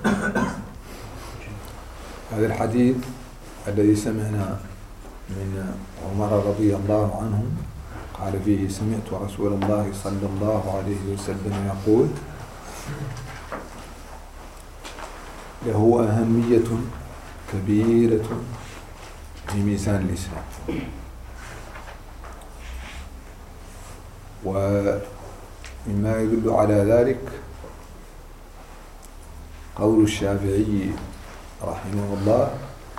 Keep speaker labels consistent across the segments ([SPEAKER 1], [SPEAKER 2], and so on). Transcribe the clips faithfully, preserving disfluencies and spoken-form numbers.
[SPEAKER 1] هذا الحديث الذي سمعنا من عمر رضي الله عنه قال فيه: سمعت رسول الله صلى الله عليه وسلم يقول: له أهمية كبيرة في ميزان الإسلام. ومما يدل على ذلك قول الشافعي رحمه الله: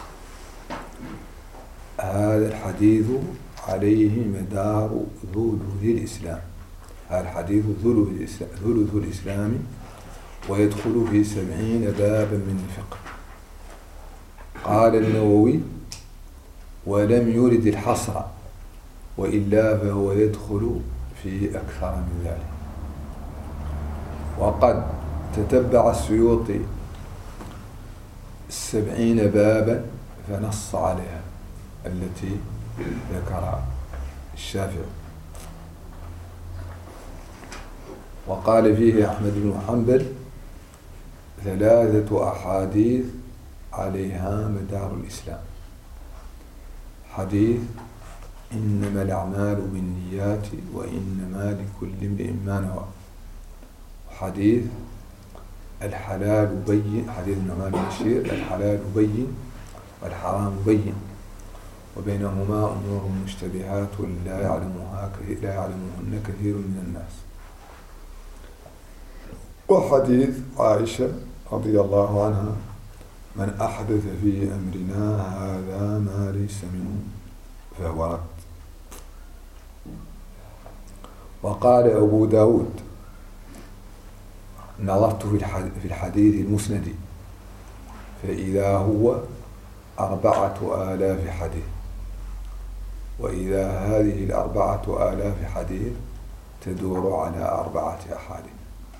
[SPEAKER 1] هذا الحديث عليه مدار ثلث الإسلام. هذا الحديث ثلث الإسلام ويدخل في سبعين بابا من الفقه. قال النووي: ولم يرد الحصر، وإلا فهو يدخل في أكثر من ذلك. وقد تتبع السيوطي السبعين بابا فنص عليها التي ذكر الشافعي. وقال فيه أحمد بن حنبل: ثلاثة أحاديث عليها مدار الإسلام. حديث إنما الأعمال بالنيات وإنما لكل امرئ ما نوى. وحديث الحلال بين، حديث النعمان بن بشير: الحلال بين والحرام بين وبينهما أمور مشتبهات لا يعلمها لا يعلمهن كثير من الناس. وحديث عائشة رضي الله عنها: من أحدث في أمرنا هذا ما ليس منه فهو رد. وقال أبو داود: نظرت في الحديث المسند فإذا هو أربعة آلاف حديث، وإذا هذه الأربعة آلاف حديث تدور على أربعة أحاديث،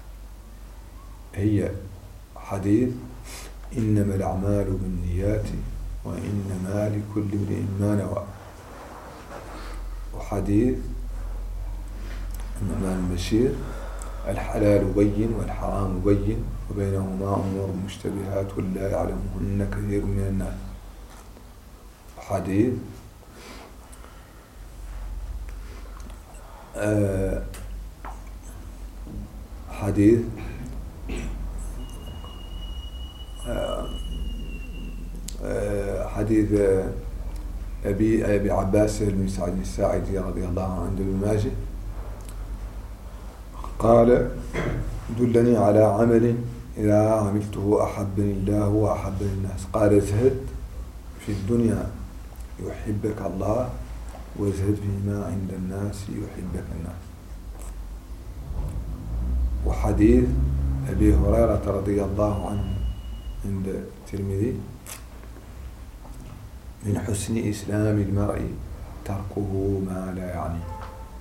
[SPEAKER 1] هي حديث إنما الأعمال بالنيات وإنما لكل امرئ ما نوى، وحديث النعمان بن بشير: الحلال بين والحرام بين وبينهما أمور مشتبهات لا يعلمهن كثير من الناس. حديث آه حديث آه آه حديث أبي أبي عباس بن سعد الساعدي رضي الله عنه عند ابن ماجه قال: دلني على عمل إذا عملته أحبني الله وأحبني الناس. قال: ازهد في الدنيا يحبك الله، وازهد فيما عند الناس يحبك الناس. وحديث أبي هريرة رضي الله عنه عند الترمذي: من حسن إسلام المرء تركه ما لا يعنيه.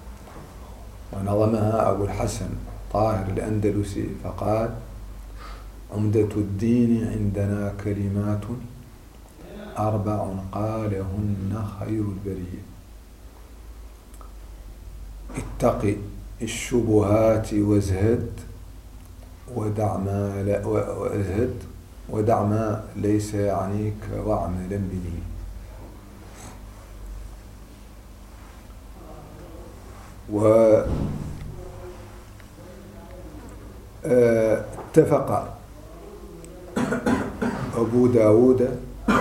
[SPEAKER 1] ونظمها أبو الحسن طاهر الأندلسي فقال: عمدة الدين عندنا كلمات أربع قالهن خير البرية: اتق الشبهات وازهد ودع ما لا وازهد ودع ما ليس يعنيك واعملا به. واتفق أبو داود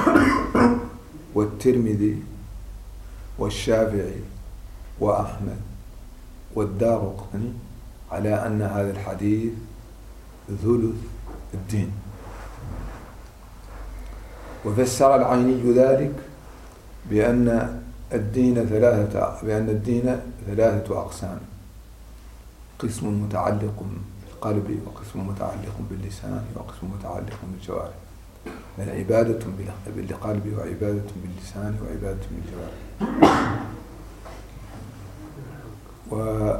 [SPEAKER 1] والترمذي والشافعي وأحمد والدارقطني على أن هذا الحديث ثلث الدين. وفسر العيني ذلك بأن الدين ثلاثة بأن الدين ثلاثة أقسام: قسم متعلق بالقلب، وقسم متعلق باللسان، وقسم متعلق بالجوارح. بل عبادة بالقلب، وعبادة باللسان، وعبادة بالجوارح. و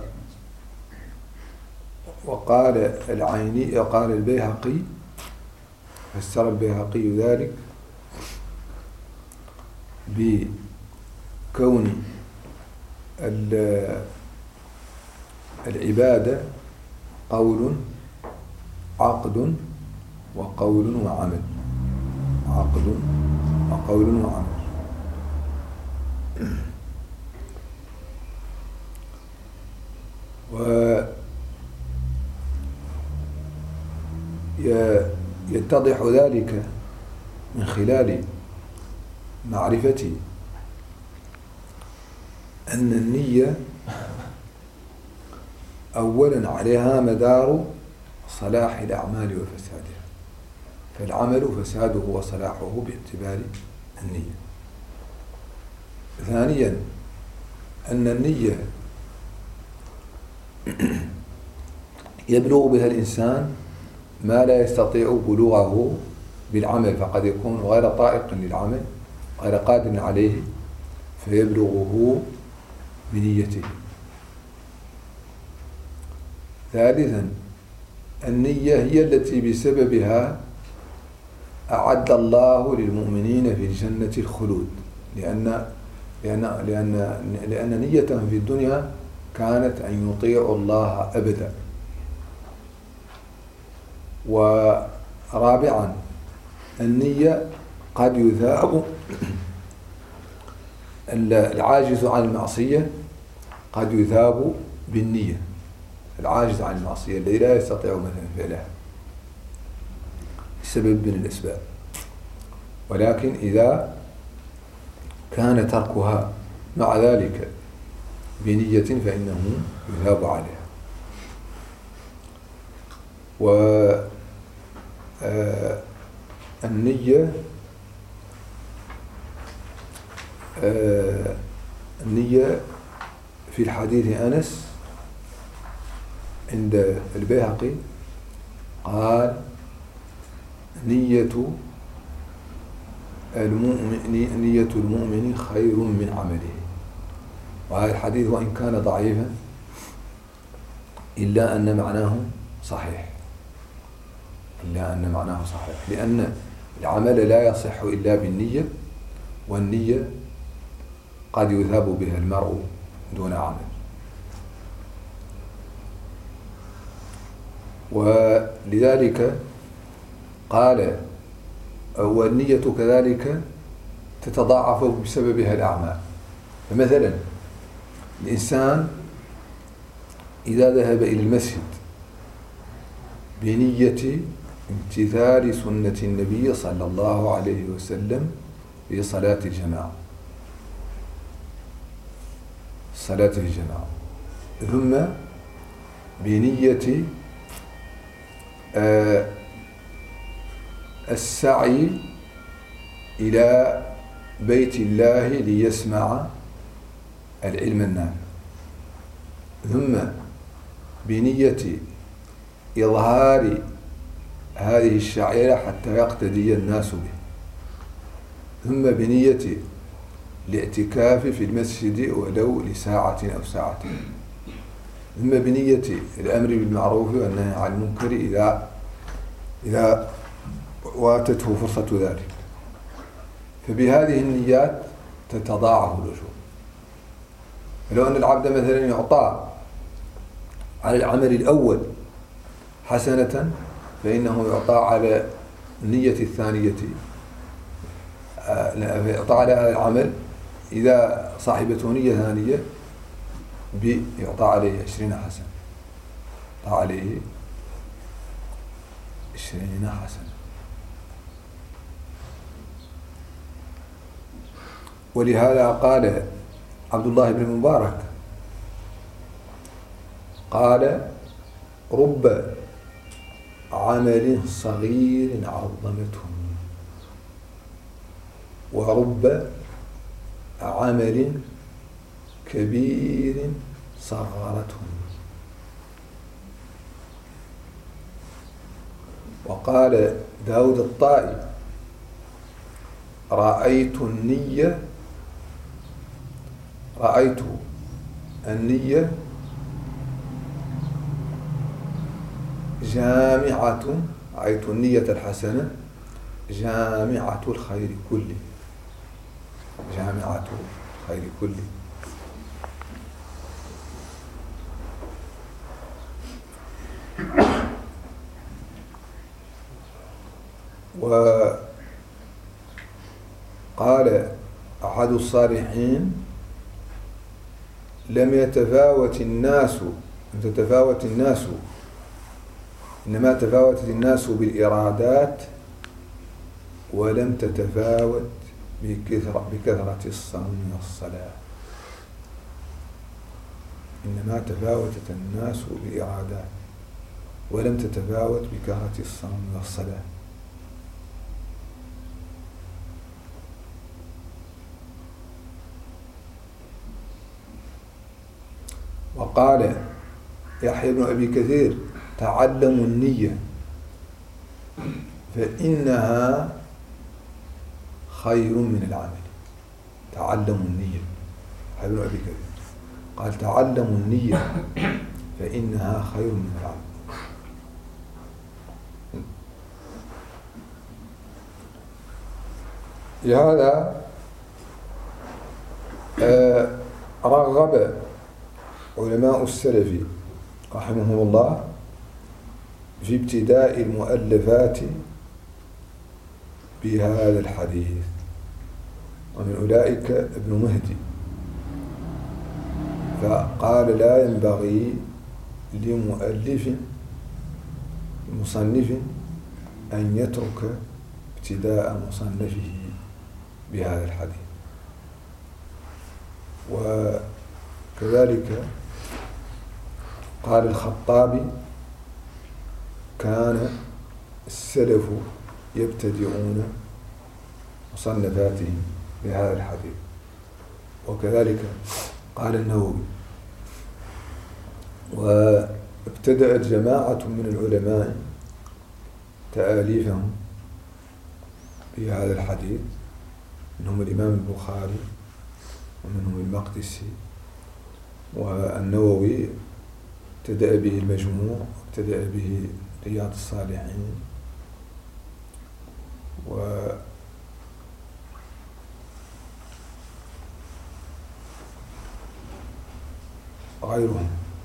[SPEAKER 1] وقال العيني قال البيهقي، فسر البيهقي ذلك بكون العبادة قول، عقد، وقول وعمل. عقد وقول وعمل. ويتضح ذلك من خلال معرفة أن النية أولا عليها مدار صلاح الأعمال وفسادها، فالعمل فساده وصلاحه باعتبار النية. ثانيا أن النية يبلغ بها الإنسان ما لا يستطيع بلوغه بالعمل، فقد يكون غير طائق للعمل غير قادر عليه فيبلغه بنيته. ثالثا النية هي التي بسببها أعد الله للمؤمنين في الجنة الخلود، لأن لأن لأن لأن نيتهم في الدنيا كانت أن يطيعوا الله أبدا. ورابعا النية قد يثاب العاجز عن المعصية، قد يثاب بالنية. العاجز عن المعصية الذي لا يستطيع مثلا فعلها بسبب من الأسباب، ولكن إذا كان تركها مع ذلك بنية فإنه يثاب عليها. والنية النية في الحديث أنس عند البيهقي قال نية المؤمن نية المؤمن خير من عمله. وهذا الحديث وإن كان ضعيفا إلا أن معناه صحيح إلا أن معناه صحيح لأن العمل لا يصح إلا بالنية، والنية قد يثاب بها المرء دون عمل. ولذلك قال والنية كذلك تتضاعف بسببها الأعمال. فمثلا الإنسان إذا ذهب إلى المسجد بنية امتثال سنة النبي صلى الله عليه وسلم في صلاة الجماعة الصلاة في الجماعة، ثم بنية آه السعي إلى بيت الله ليسمع العلم النافع، ثم بنية إظهار هذه الشعيرة حتى يقتدي الناس به، ثم بنية الاعتكاف في المسجد ولو لساعة أو ساعتين، ثم بنية الأمر بالمعروف والنهي عن المنكر إذا إذا واتته فرصة ذلك. فبهذه النيات تتضاعف الأجور. فلو أن العبد مثلا يعطى على العمل الأول حسنة فإنه يعطى على النية الثانية يعطى على العمل إذا صاحبته نية ثانية يعطى عليه عشرين حسنة يعطى عليه عشرين حسنة. ولهذا قال عبد الله بن مبارك قال رب عمل صغير عظمته ورب عمل كبير صغرته. وقال داود الطائي رأيت النية رأيت النية جامعة رأيت النية الحسنة جامعة الخير كله جامعة الخير كله. وقال أحد الصالحين لم يتفاوت الناس لم تتفاوت الناس إنما تفاوتت الناس بالإرادات ولم تتفاوت بكثرة, بكثرة الصوم والصلاة. إنما تفاوتت الناس بالإرادات ولم تتفاوت بكثرة الصوم والصلاة. وقال يحيى بن أبي كثير تعلموا النية فإنها خير من العمل. تعلموا النية، يحيى بن أبي كثير قال تعلموا النية فإنها خير من العمل. لهذا رغب علماء السلف رحمهم الله في ابتداء المؤلفات بهذا الحديث، ومن أولئك ابن مهدي، فقال لا ينبغي لمؤلف مصنف أن يترك ابتداء مصنفه بهذا الحديث. وكذلك قال الخطابي كان السلف يبتدئون مصنفاتهم بهذا الحديث. وكذلك قال النووي. وابتدأت جماعة من العلماء تآليفهم بهذا الحديث، منهم الإمام البخاري ومنهم المقدسي، والنووي ابتدأ به المجموع وابتدأ به رياض الصالحين و غيرهم.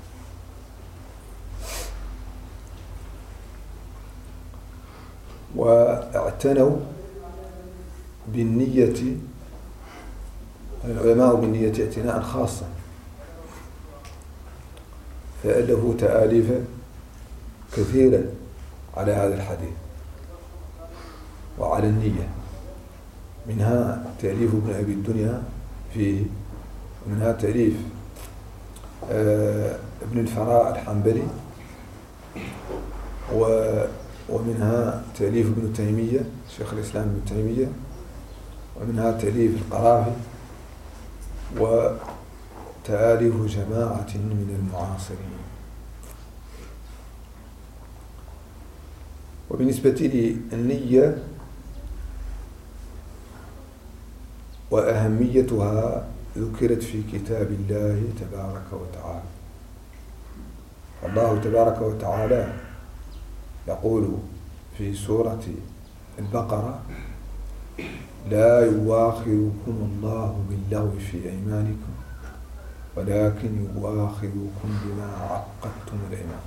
[SPEAKER 1] واعتنوا بالنية العلماء بالنية اعتناء خاصا، فألفوا تآليف كثيرا على هذا الحديث وعلى النية، منها تأليف ابن أبي الدنيا فيه، ومنها تأليف ابن الفراء الحنبلي، ومنها تأليف ابن تيمية شيخ الإسلام ابن تيمية، ومنها تأليف القرافي، وتآليف جماعة من المعاصرين. وبالنسبة للنية وأهميتها ذكرت في كتاب الله تبارك وتعالى. الله تبارك وتعالى يقول في سورة البقرة لا يؤاخذكم الله باللغو في أيمانكم ولكن يؤاخذكم بما عقدتم الأيمان،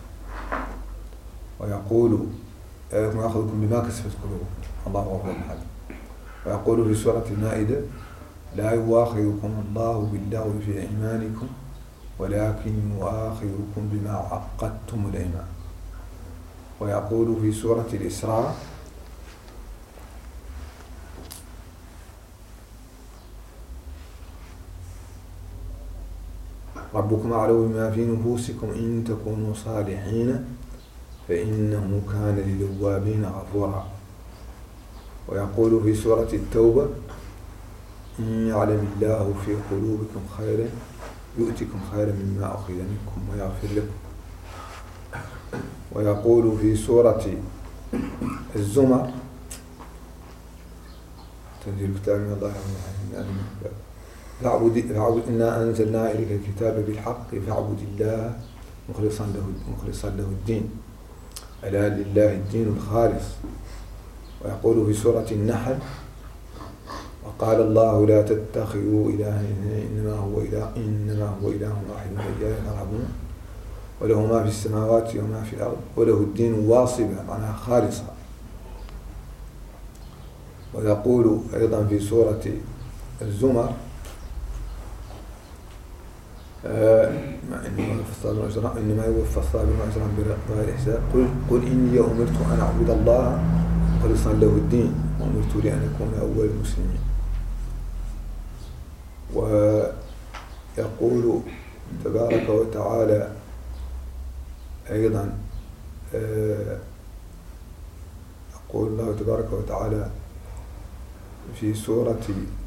[SPEAKER 1] ويقول يؤاخذكم بما كسبت قلوبكم الله غفور رحيم. ويقول في سورة المائدة لا يؤاخذكم الله باللغو في أيمانكم ولكن يؤاخذكم بما عقدتم الأيمان. ويقول في سورة الإسراء ربكم أعلم بما في نفوسكم إن تكونوا صالحين فإنه كان للأوابين غفورا. ويقول في سورة التوبة إن يعلم الله في قلوبكم خيرا يؤتكم خيرا مما أخذ منكم ويغفر لكم. ويقول في سورة الزمر تنزيل كتاب من الله فاعبد فاعبد إنا أنزلنا إليك الكتاب بالحق فاعبد الله مخلصا له مخلصا له الدين ألا لله الدين الخالص. ويقول في سورة النحل وقال الله لا تتخذوا إلها إنما هو إله إنما هو إله واحد وإياي فارهبون وله ما في السماوات وما في الأرض وله الدين واصبا معناها خالصا. ويقول أيضا في سورة الزمر إنما يوفى الصابرون أجرهم بغير حساب قل, قل إني أمرت أن أعبد الله مخلصا له الدين وأمرت لأن أكون أول المسلمين. ويقول تبارك وتعالى أيضا يقول الله تبارك وتعالى في سورة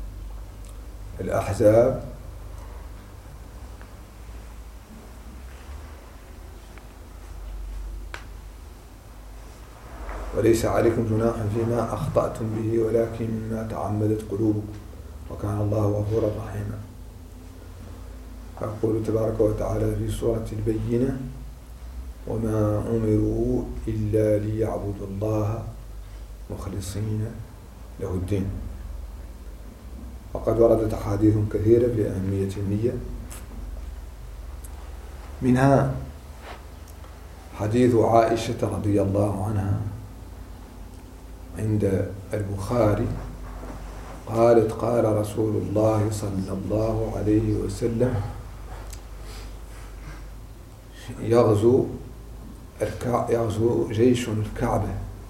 [SPEAKER 1] الأحزاب وليس عليكم جناح فيما أخطأتم به ولكن ما تعمدت قلوبكم وكان الله غفورا رحيما. يقول تبارك وتعالى في سورة البينة وما أمروا إلا ليعبدوا الله مخلصين له الدين. وقد وردت أحاديث كثيرة في أهمية النية، منها حديث عائشة رضي الله عنها عند البخاري قالت قال رسول الله صلى الله عليه وسلم يغزو يغزو جيش الكعبة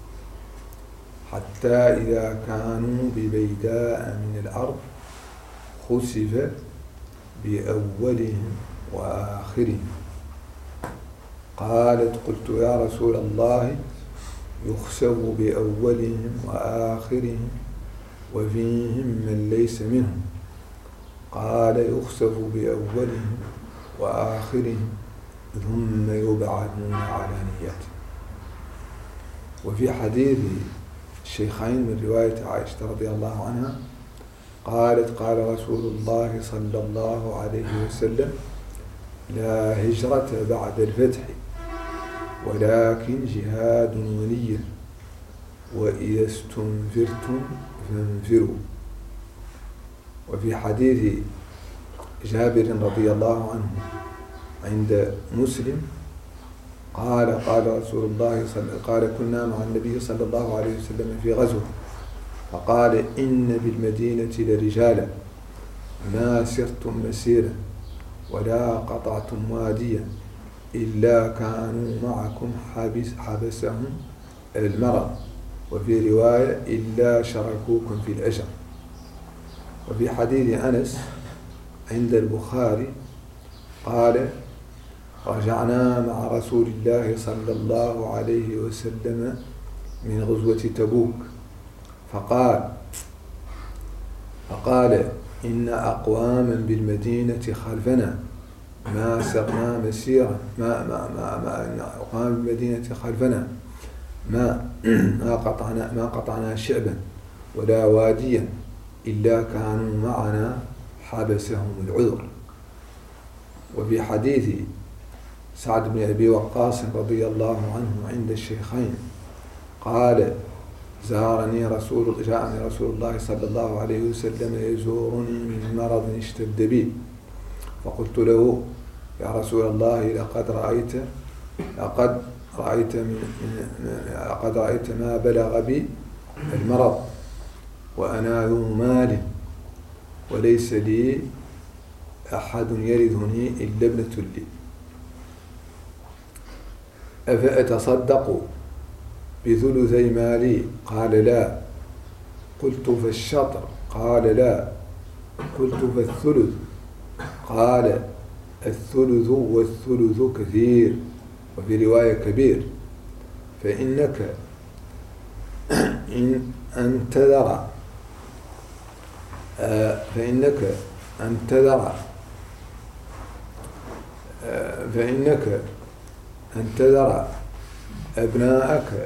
[SPEAKER 1] حتى إذا كانوا ببيداء من الأرض خسف بأولهم وآخرهم. قالت قلت يا رسول الله يخسف بأولهم وآخرهم وفيهم من ليس منهم؟ قال يخسف بأولهم وآخرهم ثم يبعثون على نياتهم. وفي حديث الشيخين من رواية عائشة رضي الله عنها قالت قال رسول الله صلى الله عليه وسلم لا هجرة بعد الفتح ولكن جهاد ونية وإذا استنفرتم فانفروا. وفي حديث جابر رضي الله عنه عند مسلم قال قال رسول الله صلى قال كنا مع النبي صلى الله عليه وسلم في غزوة فقال إن بالمدينة لرجالا ما سرتم مسيرا ولا قطعتم واديا إلا كانوا معكم حبس حبسهم المرض، وفي رواية إلا شاركوكم في الأجر. وفي حديث أنس عند البخاري قال رجعنا مع رسول الله صلى الله عليه وسلم من غزوة تبوك فقال فقال إن أقواما بالمدينة خلفنا ما سرنا مسيرا ما ما ما ما إن أقواما بالمدينة خلفنا ما ما قطعنا ما قطعنا شعبا ولا واديا إلا كانوا معنا حبسهم العذر. وفي حديث سعد بن أبي وقاص رضي الله عنه عند الشيخين قال زارني رسول جاءني رسول الله صلى الله عليه وسلم يزورني من مرض اشتد بي فقلت له يا رسول الله لقد رأيت لقد رأيت من لقد رأيت ما بلغ بي المرض وأنا ذو مال وليس لي أحد يرثني إلا ابنة لي أفأتصدق بثلثي مالي؟ قال لا. قلت فالشطر؟ قال لا. قلت فالثلث؟ قال الثلث والثلث كثير وفي رواية كبير فإنك إن أن تذر فإنك أن تذر فإنك أن تذر أبناءك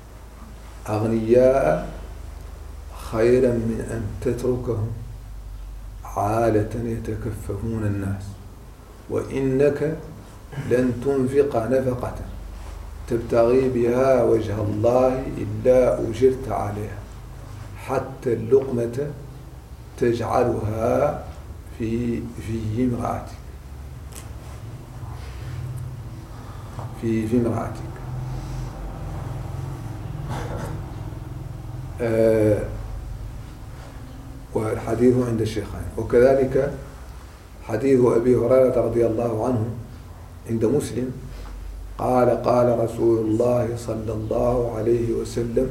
[SPEAKER 1] أغنياء خيرا من أن تتركهم عالة يتكففون الناس، وإنك لن تنفق نفقة تبتغي بها وجه الله إلا أجرت عليها حتى اللقمة تجعلها في في امرأتك في في امرأتك. آه والحديث عند الشيخين. وكذلك حديث أبي هريرة رضي الله عنه عند مسلم قال قال رسول الله صلى الله عليه وسلم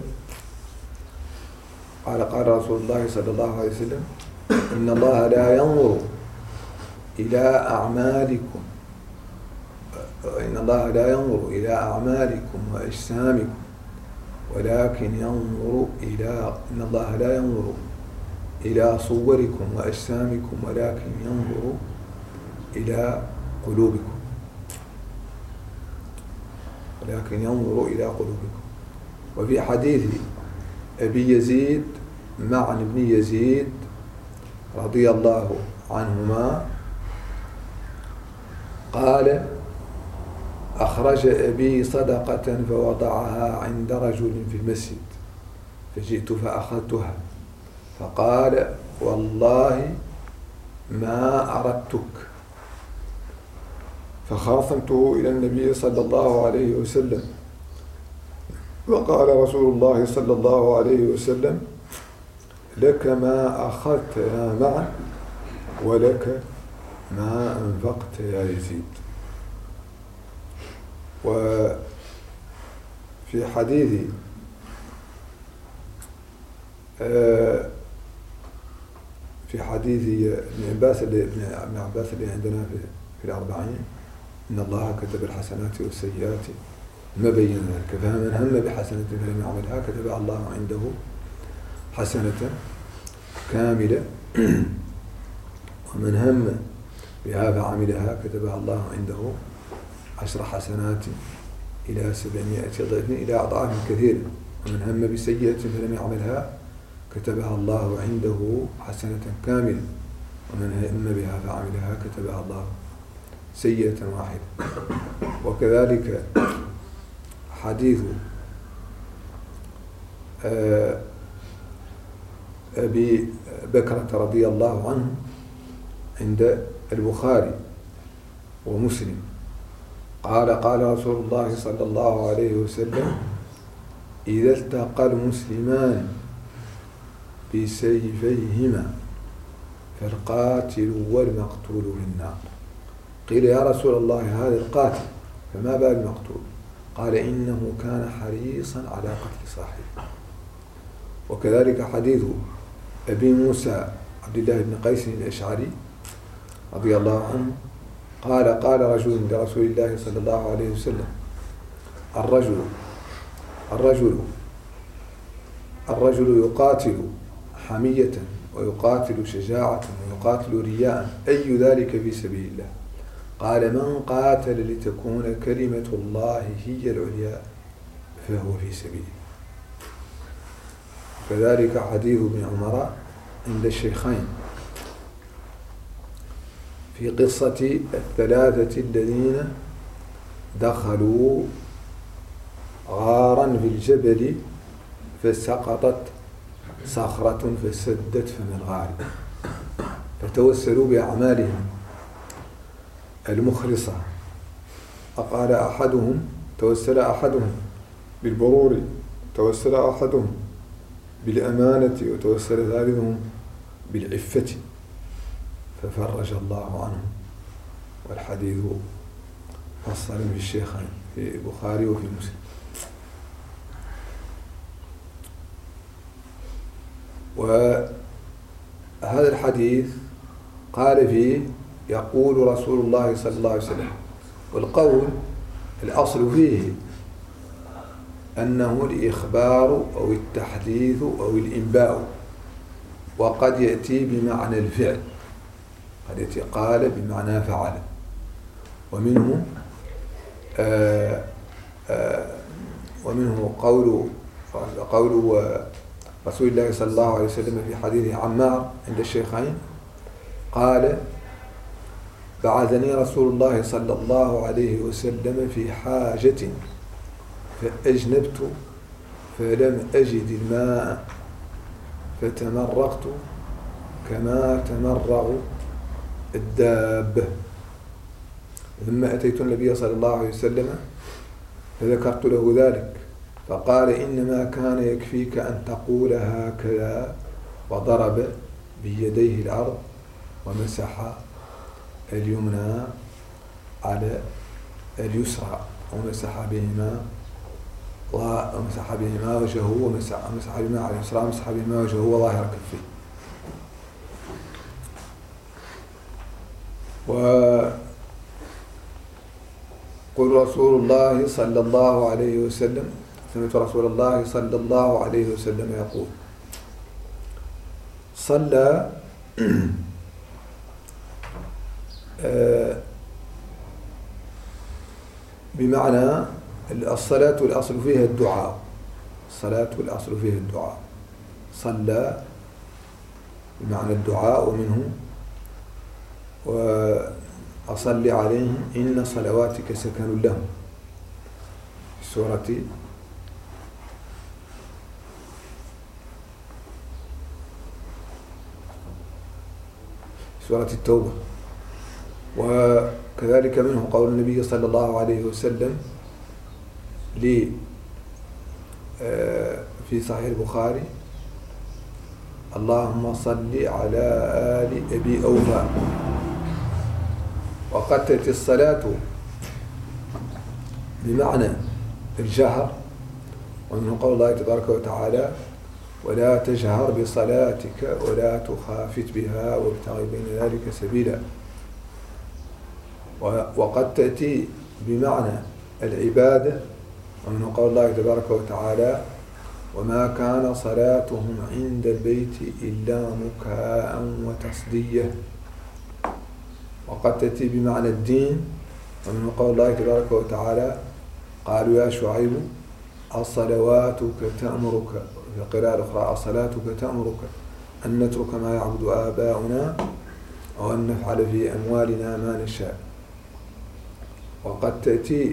[SPEAKER 1] قال قال رسول الله صلى الله عليه وسلم إن الله لا ينظر إلى أعمالكم إن الله لا ينظر إلى أعمالكم وأجسامكم ولكن ينظر إلى إن الله لا ينظر إلى صوركم وأجسامكم ولكن ينظر إلى قلوبكم ولكن ينظر إلى قلوبكم. وفي حديث أبي يزيد معن بن يزيد رضي الله عنهما قال أخرج أبي صدقة فوضعها عند رجل في المسجد فجئت فأخذتها فقال والله ما أردتك فخاصمته إلى النبي صلى الله عليه وسلم وقال رسول الله صلى الله عليه وسلم لك ما أخذت يا معن ولك ما أنفقت يا يزيد. وفي حديث في حديث ابن عباس اللي ابن عباس اللي عندنا في في الأربعين إن الله كتب الحسنات والسيئات ما بين ذلك فمن هم بحسنة فلم يعملها كتب الله عنده حسنة كاملة ومن هم بها فعملها كتبها الله عنده عشر حسنات إلى سبعمائة ضعف إلى أضعاف كثيرة. ومن هم بسيئة فلم يعملها كتبها الله عنده حسنة كاملة ومن هم بها فعملها كتبها الله سيئة واحدة. وكذلك حديث أبي بكرة رضي الله عنه عند البخاري ومسلم قال قال رسول الله صلى الله عليه وسلم إذا التقى المسلمان بسيفيهما فالقاتل والمقتول في النار. قيل يا رسول الله هذا القاتل فما بال المقتول؟ قال إنه كان حريصا على قتل صاحبه. وكذلك حديث أبي موسى عبد الله بن قيس الأشعري رضي الله عنه قال قال رجل لرسول الله صلى الله عليه وسلم الرجل الرجل الرجل يقاتل حمية ويقاتل شجاعة ويقاتل رياء أي ذلك في سبيل الله؟ قال من قاتل لتكون كلمة الله هي العليا فهو في سبيل الله. كذلك حديث ابن عمر عند الشيخين في قصة الثلاثة الذين دخلوا غارا في الجبل فسقطت صخرة فسدت فم الغار فتوسلوا بأعمالهم المخلصة. فقال أحدهم توسل أحدهم بالبرور توسل أحدهم بالأمانة وتوسل ثالثهم بالعفة ففرج الله عنهم. والحديث فصل في الشيخين في البخاري وفي مسلم. وهذا الحديث قال فيه يقول رسول الله صلى الله عليه وسلم. والقول الأصل فيه أنه الإخبار أو التحديث أو الإنباء وقد يأتي بمعنى الفعل قد يأتي قال بمعنى فعل. ومنه آآ آآ ومنه قول قول رسول الله صلى الله عليه وسلم في حديث عمار عند الشيخين قال بعثني رسول الله صلى الله عليه وسلم في حاجة فأجنبت فلم أجد الماء فتمرغت كما تمرغ الدابة ثم أتيت النبي صلى الله عليه وسلم فذكرت له ذلك فقال إنما كان يكفيك أن تقول هكذا وضرب بيديه الأرض ومسح اليمنى على اليسرى ومسح بهما ومسح بهما وجهه ومسح مسح بهما على اليسرى ومسح بهما وجهه وظاهر كفيه. وقل رسول الله صلى الله عليه وسلم سمعت رسول الله صلى الله عليه وسلم يقول صلى بمعنى الصلاة والأصل فيها الدعاء، الصلاة والأصل فيها الدعاء. صلى بمعنى الدعاء ومنه وأصلي عليهم إن صلواتك سكن لهم في سورة سورة التوبة. وكذلك منه قول النبي صلى الله عليه وسلم لي في صحيح البخاري اللهم صل على آل أبي أوفى. وقد تأتي الصلاة بمعنى الجهر، ومنه قول الله تبارك وتعالى ولا تجهر بصلاتك ولا تخافت بها وابتغ بين ذلك سبيلا. وقد تأتي بمعنى العبادة، ومنه قول الله تبارك وتعالى وما كان صلاتهم عند البيت إلا مكاء وتصدية. وقد تأتي بمعنى الدين، ومنه قول الله تبارك وتعالى قالوا يا شعيب أصلواتك تأمرك، في قراءة أخرى أصلاتك تأمرك أن نترك ما يعبد آباؤنا أو أن نفعل في أموالنا ما نشاء. وقد تأتي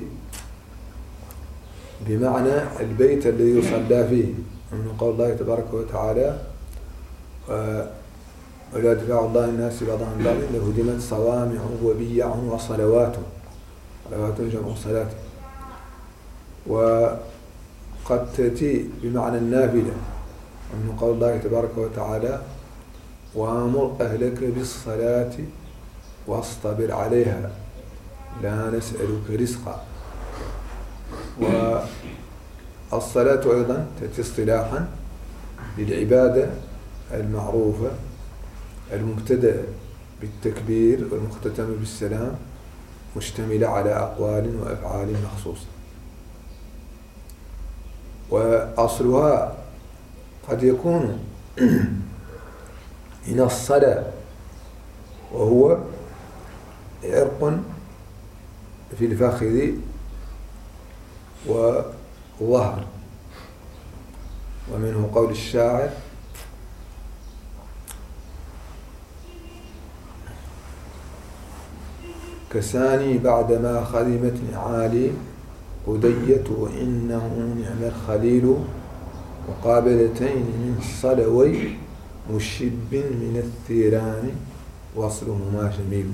[SPEAKER 1] بمعنى البيت الذي يصلى فيه، من قول الله تبارك وتعالى ولا دفاع الله الناس بعضهم بعض لهدمت صوامع وبيع وصلوات، صلوات جمع صلاة. وقد تأتي بمعنى النافلة، ومن قول الله تبارك وتعالى وأمر أهلك بالصلاة واصطبر عليها لا نسألك رزقا. والصلاة أيضا تأتي اصطلاحا للعبادة المعروفة المبتدأ بالتكبير والمختتم بالسلام، مشتملة على أقوال وأفعال مخصوصة. وأصلها قد يكون من الصلاة وهو عرق في الفخذ وظهر، ومنه قول الشاعر كساني بعدما خدمتني عالي هديت وإنه نعم الخليل مقابلتين من صلوي مشب من الثيران وصلهما جميل.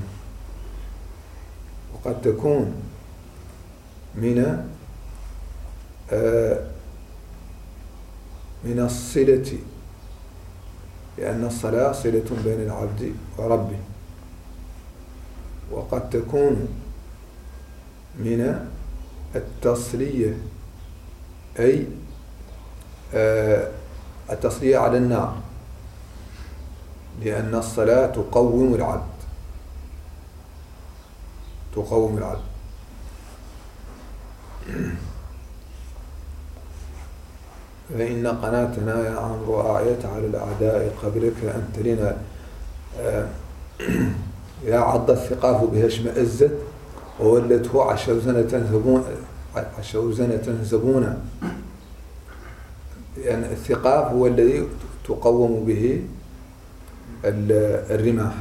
[SPEAKER 1] وقد تكون من آه من الصلة، لأن الصلاة صلة بين العبد وربه. وقد تكون من التصلية أي آه التصلية على النار، لأن الصلاة تقوم العبد تقوم العبد فإن قناتنا يا عمرو أعيت على الأعداء قبلك أنت لنا آه يا عض الثقاف بها اشمأزت وولته عشوزنة زبون عشوزنة زبونا. لأن يعني الثقاف هو الذي تقوم به الرماح.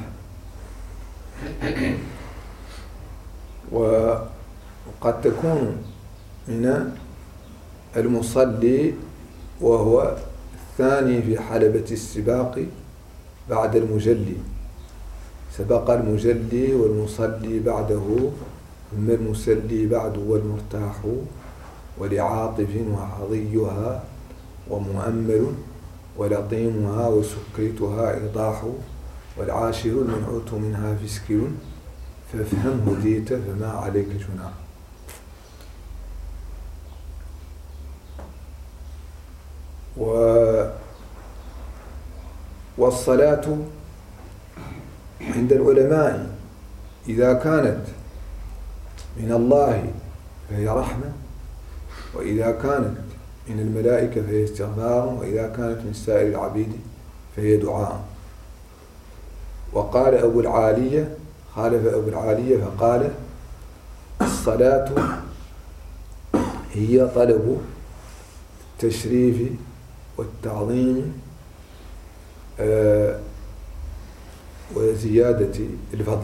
[SPEAKER 1] وقد تكون من المصلي وهو الثاني في حلبة السباق بعد المجلي، سبق المجلي والمصلي بعده ثم المسلي بعد والمرتاح ولعاطف وحظيها ومؤمل ولطيمها وسكيتها إيضاح، والعاشر المنعوت منها فسكر، فافهم هديت فما عليك جناح. و والصلاة عند العلماء إذا كانت من الله فهي رحمة، وإذا كانت من الملائكة فهي استغفار، وإذا كانت من سائر العبيد فهي دعاء. وقال أبو العالية، خالف أبو العالية فقال الصلاة هي طلب التشريف والتعظيم آه وزيادة الفضل.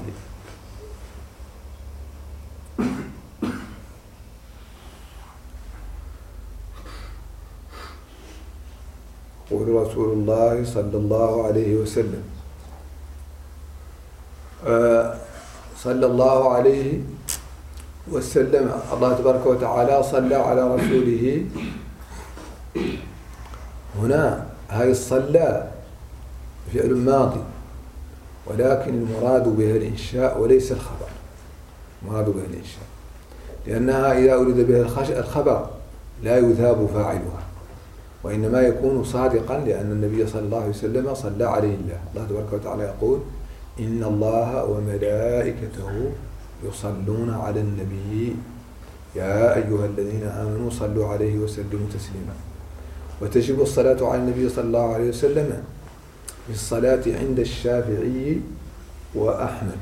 [SPEAKER 1] قول رسول الله صلى الله عليه وسلم آه صلى الله عليه وسلم، الله تبارك وتعالى صلى على رسوله. هنا هاي الصلاة فعل ماضي، ولكن المراد بها الإنشاء وليس الخبر. المراد بها الإنشاء لأنها إذا أريد بها الخبر لا يثاب فاعلها، وإنما يكون صادقا، لأن النبي صلى الله عليه وسلم صلى عليه الله. الله تبارك وتعالى يقول إن الله وملائكته يصلون على النبي يا أيها الذين آمنوا صلوا عليه وسلموا تسليما. وتجب الصلاة على النبي صلى الله عليه وسلم بالصلاة عند الشافعي وأحمد،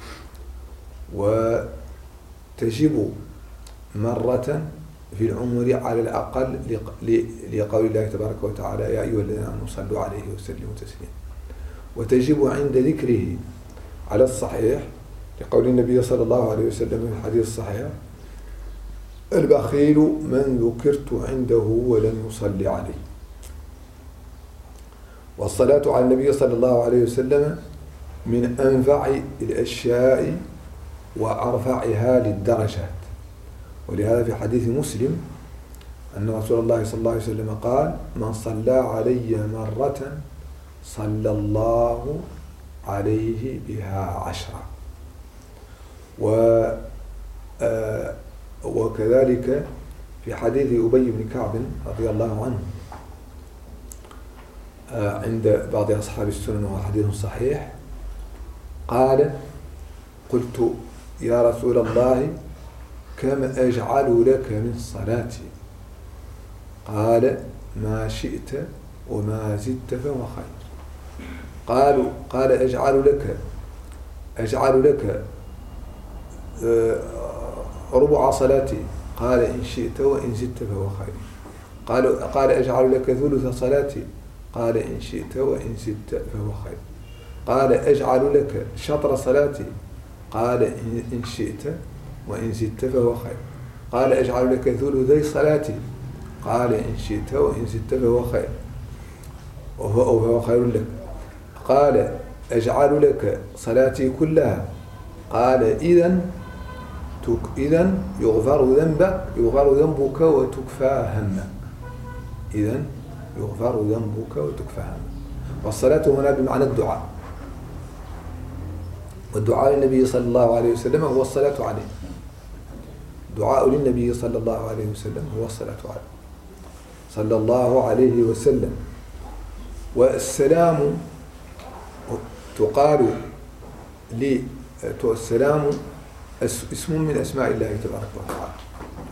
[SPEAKER 1] وتجب مرة في العمر على الأقل لقول الله تبارك وتعالى يا أيها الذين آمنوا صلوا عليه وسلموا تسليما. وتجب عند ذكره على الصحيح لقول النبي صلى الله عليه وسلم في الحديث الصحيح البخيل من ذكرت عنده ولم يصلي عليه. والصلاة على النبي صلى الله عليه وسلم من أنفع الأشياء وأرفعها للدرجات. ولهذا في حديث مسلم أن رسول الله صلى الله عليه وسلم قال من صلى علي مرة صلى الله عليه بها عشرة. و وكذلك في حديث أبي بن كعب رضي الله عنه عند بعض أصحاب السنن وهو حديث صحيح قال قلت يا رسول الله كم أجعل لك من صلاتي؟ قال ما شئت وما زدت فهو خير. قالوا قال أجعل لك أجعل لك ربع صلاتي؟ قال إن شئت وإن زدت فهو خير. قال قال أجعل لك ثلث صلاتي؟ قال إن شئت وإن زدت فهو خير. قال أجعل لك شطر صلاتي؟ قال إن شئت وإن زدت فهو خير. قال أجعل لك ثلثي صلاتي؟ قال إن شئت وإن زدت فهو خير وهو خير لك. قال أجعل لك صلاتي كلها؟ قال إذن إذن يغفر ذنبك يغفر ذنبك وتكفى همك. إذن يغفر ذنبك وتكفى همك. والصلاة هنا بمعنى الدعاء، والدعاء للنبي صلى الله عليه وسلم هو الصلاة عليه. دعاء للنبي صلى الله عليه وسلم هو الصلاة عليه صلى الله عليه وسلم. والسلام تقال لي السلام اسم من أسماء الله تبارك وتعالى،